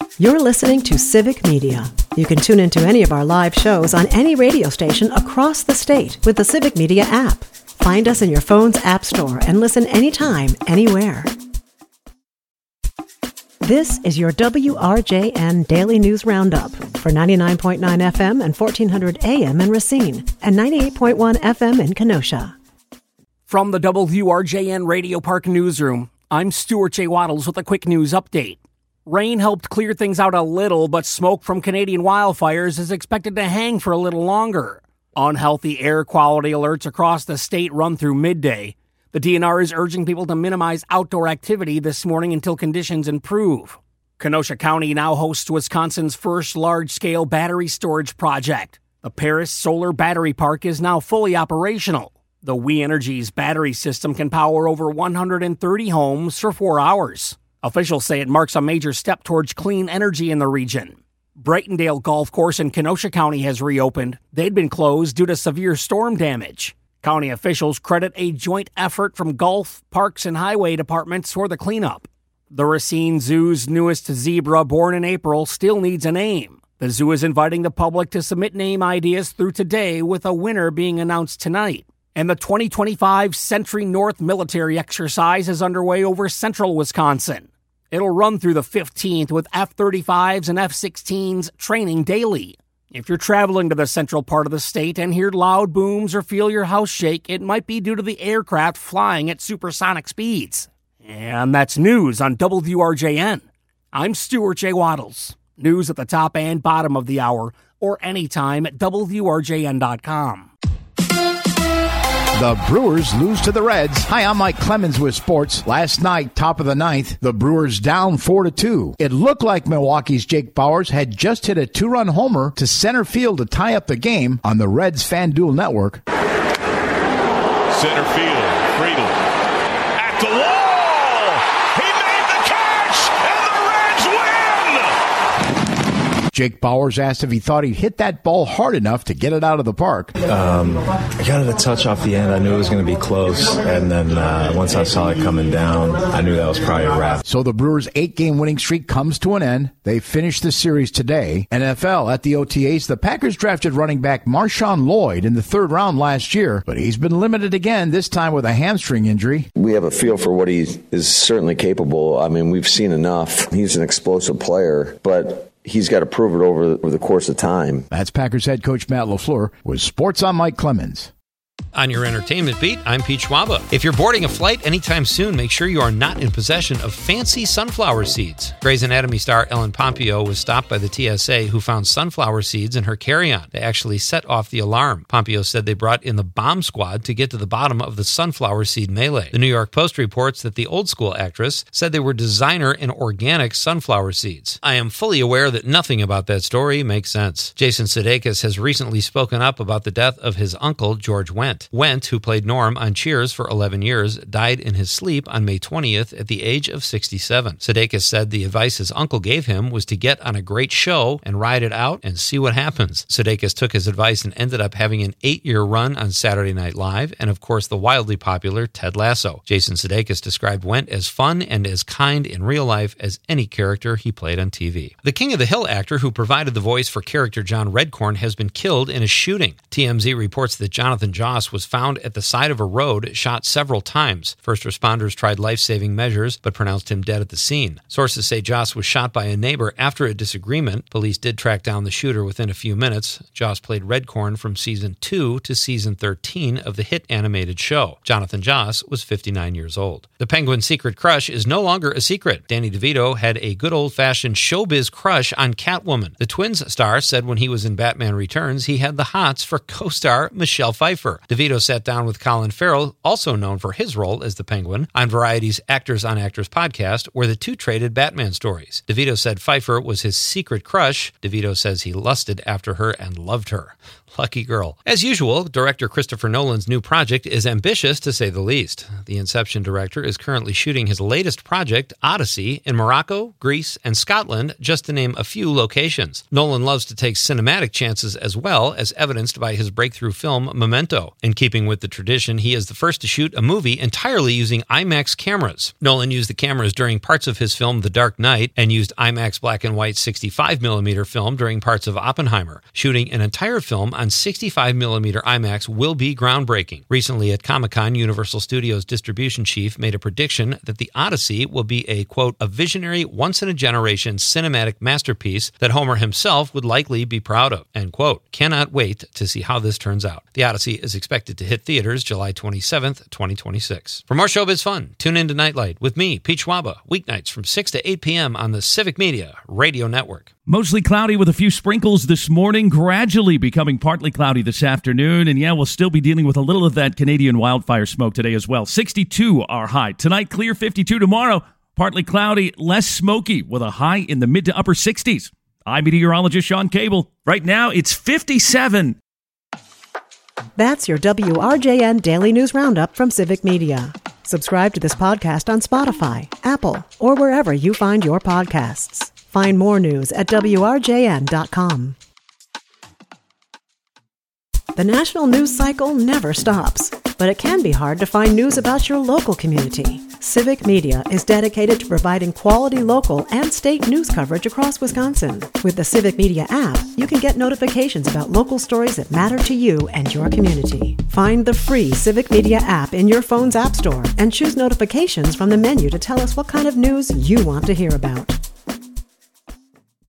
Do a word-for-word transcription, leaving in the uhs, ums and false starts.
You're listening to Civic Media. You can tune into any of our live shows on any radio station across the state with the Civic Media app. Find us in your phone's app store and listen anytime, anywhere. This is your W R J N Daily News Roundup for ninety-nine point nine F M and fourteen hundred A M in Racine and ninety-eight point one F M in Kenosha. From the W R J N Radio Park Newsroom, I'm Stuart J. Waddles with a quick news update. Rain helped clear things out a little, but smoke from Canadian wildfires is expected to hang for a little longer. Unhealthy air quality alerts across the state run through midday. The D N R is urging people to minimize outdoor activity this morning until conditions improve. Kenosha County now hosts Wisconsin's first large-scale battery storage project. The Paris Solar Battery Park is now fully operational. The We Energies battery system can power over one hundred thirty homes for four hours. Officials say it marks a major step towards clean energy in the region. Brightondale Golf Course in Kenosha County has reopened. They'd been closed due to severe storm damage. County officials credit a joint effort from Golf, Parks, and Highway departments for the cleanup. The Racine Zoo's newest zebra, born in April, still needs a name. The zoo is inviting the public to submit name ideas through today, with a winner being announced tonight. And the twenty twenty-five Century North military exercise is underway over central Wisconsin. It'll run through the fifteenth with F thirty-fives and F sixteens training daily. If you're traveling to the central part of the state and hear loud booms or feel your house shake, it might be due to the aircraft flying at supersonic speeds. And that's news on W R J N. I'm Stuart J. Waddles. News at the top and bottom of the hour, or anytime at W R J N dot com. The Brewers lose to the Reds. Hi, I'm Mike Clemens with sports. Last night, top of the ninth, the Brewers down four to two. It looked like Milwaukee's Jake Bauers had just hit a two-run homer to center field to tie up the game on the Reds FanDuel network. Center field, Friedel at the wall. Jake Bauers asked if he thought he'd hit that ball hard enough to get it out of the park. Um, I got it a touch off the end. I knew it was going to be close. And then uh, once I saw it coming down, I knew that was probably a wrap. So the Brewers' eight-game winning streak comes to an end. They finished the series today. N F L at the O T As, the Packers drafted running back Marshawn Lloyd in the third round last year, but he's been limited again, this time with a hamstring injury. We have a feel for what he is certainly capable. I mean, we've seen enough. He's an explosive player, but he's got to prove it over, over the course of time. That's Packers head coach Matt LaFleur with Sports on Mike Clemens. On your entertainment beat, I'm Pete Schwaba. If you're boarding a flight anytime soon, make sure you are not in possession of fancy sunflower seeds. Grey's Anatomy star Ellen Pompeo was stopped by the T S A, who found sunflower seeds in her carry-on. They actually set off the alarm. Pompeo said they brought in the bomb squad to get to the bottom of the sunflower seed melee. The New York Post reports that the old school actress said they were designer and organic sunflower seeds. I am fully aware that nothing about that story makes sense. Jason Sudeikis has recently spoken up about the death of his uncle, George Wendt. Wendt, who played Norm on Cheers for eleven years, died in his sleep on May twentieth at the age of sixty-seven. Sudeikis said the advice his uncle gave him was to get on a great show and ride it out and see what happens. Sudeikis took his advice and ended up having an eight-year run on Saturday Night Live and, of course, the wildly popular Ted Lasso. Jason Sudeikis described Wendt as fun and as kind in real life as any character he played on T V. The King of the Hill actor who provided the voice for character John Redcorn has been killed in a shooting. T M Z reports that Jonathan Joss was found at the side of a road, shot several times. First responders tried life-saving measures, but pronounced him dead at the scene. Sources say Joss was shot by a neighbor after a disagreement. Police did track down the shooter within a few minutes. Joss played Redcorn from season two to season thirteen of the hit animated show. Jonathan Joss was fifty-nine years old. The Penguin's secret crush is no longer a secret. Danny DeVito had a good old-fashioned showbiz crush on Catwoman. The Twins star said when he was in Batman Returns, he had the hots for co-star Michelle Pfeiffer. DeVito sat down with Colin Farrell, also known for his role as the Penguin, on Variety's Actors on Actors podcast, where the two traded Batman stories. DeVito said Pfeiffer was his secret crush. DeVito says he lusted after her and loved her. Lucky girl. As usual, director Christopher Nolan's new project is ambitious, to say the least. The Inception director is currently shooting his latest project, Odyssey, in Morocco, Greece, and Scotland, just to name a few locations. Nolan loves to take cinematic chances as well, as evidenced by his breakthrough film Memento. In keeping with the tradition, he is the first to shoot a movie entirely using IMAX cameras. Nolan used the cameras during parts of his film The Dark Knight and used IMAX black and white sixty-five millimeter film during parts of Oppenheimer. Shooting an entire film on sixty-five millimeter IMAX will be groundbreaking. Recently at Comic-Con, Universal Studios distribution chief made a prediction that The Odyssey will be a, quote, a visionary, once-in-a-generation cinematic masterpiece that Homer himself would likely be proud of, end quote. Cannot wait to see how this turns out. The Odyssey is expected to hit theaters July twenty-seventh, twenty twenty-six. For more showbiz fun, tune in to Nightlight with me, Pete Schwaba, weeknights from six to eight p.m. on the Civic Media Radio Network. Mostly cloudy with a few sprinkles this morning, gradually becoming partly cloudy this afternoon. And yeah, we'll still be dealing with a little of that Canadian wildfire smoke today as well. sixty-two our high. Tonight, clear fifty-two. Tomorrow, partly cloudy, less smoky with a high in the mid to upper sixties. I'm meteorologist Sean Cable. Right now, it's fifty-seven. That's your W R J N Daily News Roundup from Civic Media. Subscribe to this podcast on Spotify, Apple, or wherever you find your podcasts. Find more news at W R J N dot com. The national news cycle never stops, but it can be hard to find news about your local community. Civic Media is dedicated to providing quality local and state news coverage across Wisconsin. With the Civic Media app, you can get notifications about local stories that matter to you and your community. Find the free Civic Media app in your phone's app store and choose notifications from the menu to tell us what kind of news you want to hear about.